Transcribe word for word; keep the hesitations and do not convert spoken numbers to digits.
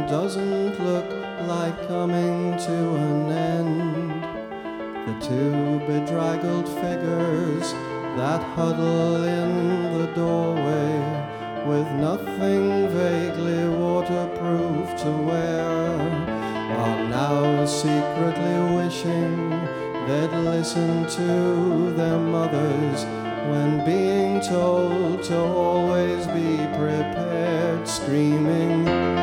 doesn't look like coming to an end. The two bedraggled figures that huddle in the doorway, with nothing vaguely waterproof to wear, are now secretly wishing they'd listen to their mothers when being told to always be prepared, screaming,